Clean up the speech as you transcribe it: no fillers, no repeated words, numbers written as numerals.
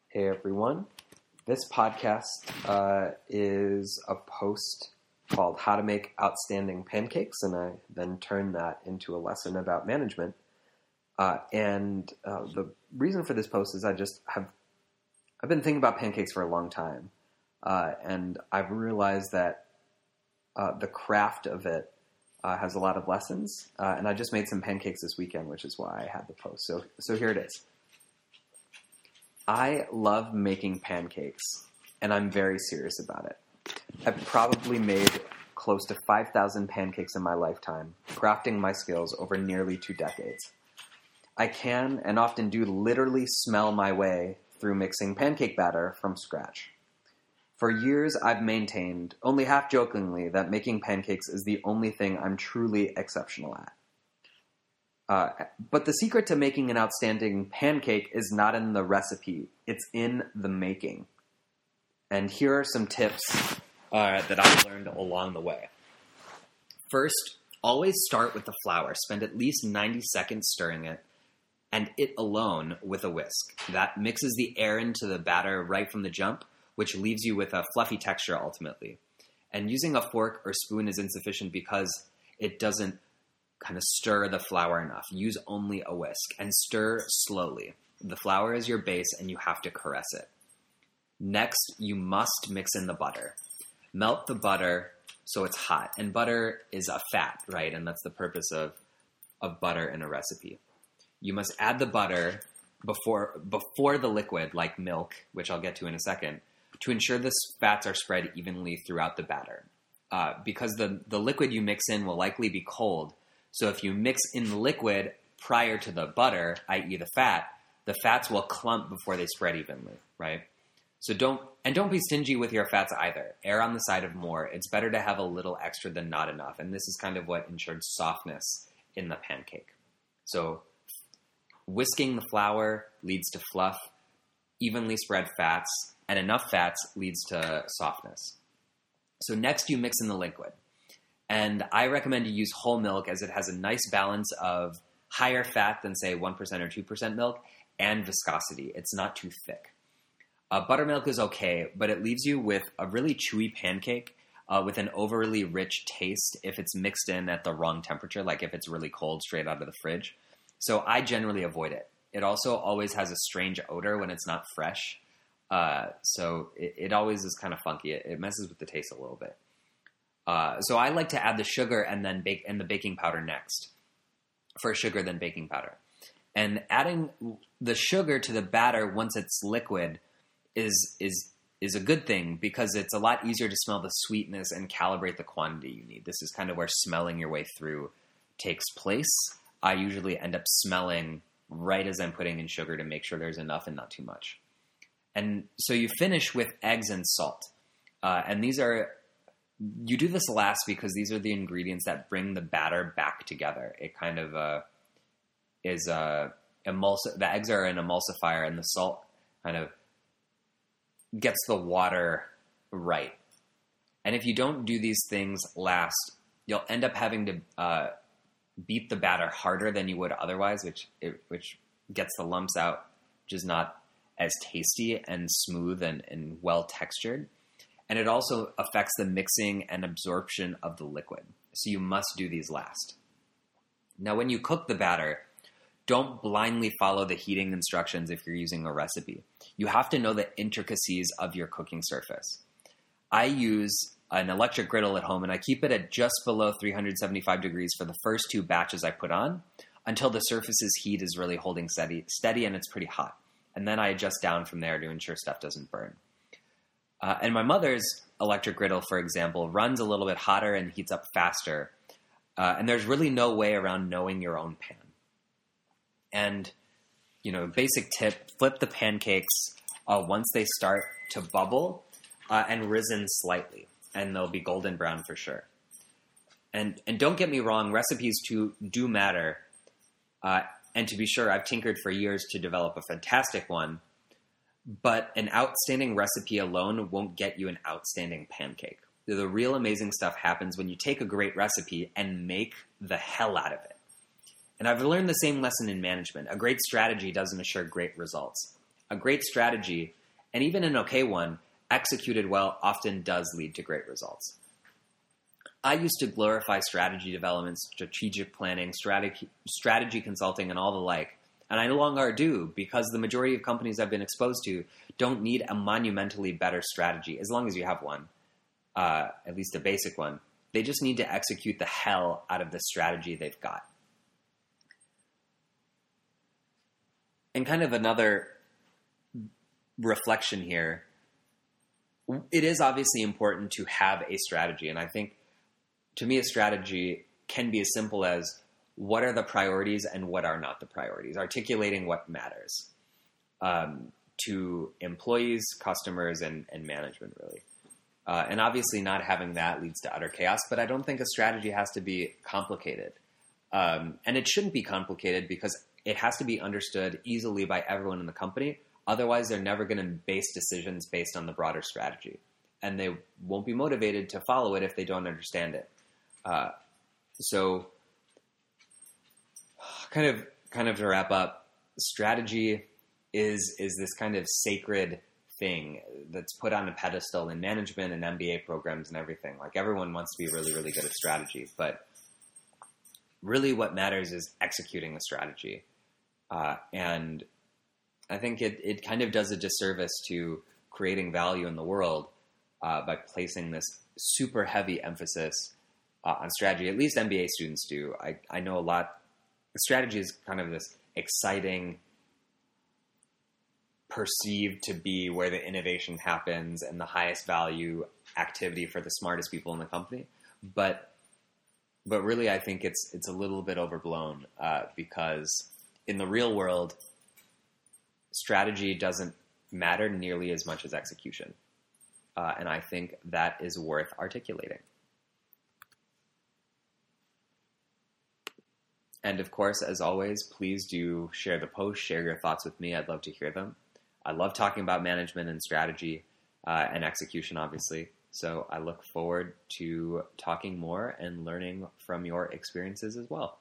Hey everyone. This podcast is a post called How to Make Outstanding Pancakes, and I then turn that into a lesson about management. The reason for this post is I've been thinking about pancakes for a long time, and I've realized that the craft of it has a lot of lessons, and I just made some pancakes this weekend, which is why I had the post. So here it is. I love making pancakes, and I'm very serious about it. I've probably made close to 5,000 pancakes in my lifetime, crafting my skills over nearly 2 decades. I can, and often do, literally smell my way through mixing pancake batter from scratch. For years, I've maintained, only half-jokingly, that making pancakes is the only thing I'm truly exceptional at. But the secret to making an outstanding pancake is not in the recipe. It's in the making. And here are some tips that I've learned along the way. First, always start with the flour. Spend at least 90 seconds stirring it, and it alone with a whisk. That mixes the air into the batter right from the jump, which leaves you with a fluffy texture ultimately. And using a fork or spoon is insufficient because it doesn't kind of stir the flour enough. Use only a whisk and stir slowly. The flour is your base and you have to caress it. Next, you must mix in the butter. Melt the butter so it's hot. And butter is a fat, right? And that's the purpose of butter in a recipe. You must add the butter before the liquid, like milk, which I'll get to in a second, to ensure the fats are spread evenly throughout the batter. Because the liquid you mix in will likely be cold. So if you mix in the liquid prior to the butter, i.e. the fats will clump before they spread evenly, right? So don't be stingy with your fats either. Err on the side of more. It's better to have a little extra than not enough. And this is kind of what ensures softness in the pancake. So whisking the flour leads to fluff, evenly spread fats, and enough fats leads to softness. So next you mix in the liquid. And I recommend you use whole milk as it has a nice balance of higher fat than, say, 1% or 2% milk and viscosity. It's not too thick. Buttermilk is okay, but it leaves you with a really chewy pancake with an overly rich taste if it's mixed in at the wrong temperature, like if it's really cold straight out of the fridge. So I generally avoid it. It also always has a strange odor when it's not fresh. So it always is kind of funky. It messes with the taste a little bit. So I like to add the sugar and then the baking powder next. First sugar, then baking powder. And adding the sugar to the batter once it's liquid is a good thing because it's a lot easier to smell the sweetness and calibrate the quantity you need. This is kind of where smelling your way through takes place. I usually end up smelling right as I'm putting in sugar to make sure there's enough and not too much. And so you finish with eggs and salt. You do this last because these are the ingredients that bring the batter back together. It kind of the eggs are an emulsifier, and the salt kind of gets the water right. And if you don't do these things last, you'll end up having to beat the batter harder than you would otherwise, which gets the lumps out, which is not as tasty and smooth and well textured. And it also affects the mixing and absorption of the liquid. So you must do these last. Now, when you cook the batter, don't blindly follow the heating instructions if you're using a recipe. You have to know the intricacies of your cooking surface. I use an electric griddle at home, and I keep it at just below 375 degrees for the first 2 batches I put on until the surface's heat is really holding steady and it's pretty hot. And then I adjust down from there to ensure stuff doesn't burn. And my mother's electric griddle, for example, runs a little bit hotter and heats up faster. And there's really no way around knowing your own pan. And, basic tip, flip the pancakes once they start to bubble and risen slightly. And they'll be golden brown for sure. And don't get me wrong, recipes do matter. And to be sure, I've tinkered for years to develop a fantastic one. But an outstanding recipe alone won't get you an outstanding pancake. The real amazing stuff happens when you take a great recipe and make the hell out of it. And I've learned the same lesson in management. A great strategy doesn't assure great results. A great strategy And even an okay one, executed well, often does lead to great results. I used to glorify strategy development, strategic planning, strategy consulting, and all the like. And I no longer do, because the majority of companies I've been exposed to don't need a monumentally better strategy, as long as you have one, at least a basic one. They just need to execute the hell out of the strategy they've got. And kind of another reflection here, it is obviously important to have a strategy. And I think, to me, a strategy can be as simple as what are the priorities and what are not the priorities, articulating what matters to employees, customers, and management, really. And obviously not having that leads to utter chaos, but I don't think a strategy has to be complicated. And it shouldn't be complicated because it has to be understood easily by everyone in the company. Otherwise, they're never going to base decisions based on the broader strategy. And they won't be motivated to follow it if they don't understand it. So kind of to wrap up, strategy is this kind of sacred thing that's put on a pedestal in management and MBA programs and everything. Like, everyone wants to be really, really good at strategy, but really what matters is executing the strategy. And I think it kind of does a disservice to creating value in the world by placing this super heavy emphasis on strategy. At least MBA students do. I know a lot. Strategy is kind of this exciting, perceived to be where the innovation happens and the highest value activity for the smartest people in the company. But really, I think it's a little bit overblown because in the real world, strategy doesn't matter nearly as much as execution. And I think that is worth articulating. And of course, as always, please do share the post, share your thoughts with me. I'd love to hear them. I love talking about management and strategy and execution, obviously. So I look forward to talking more and learning from your experiences as well.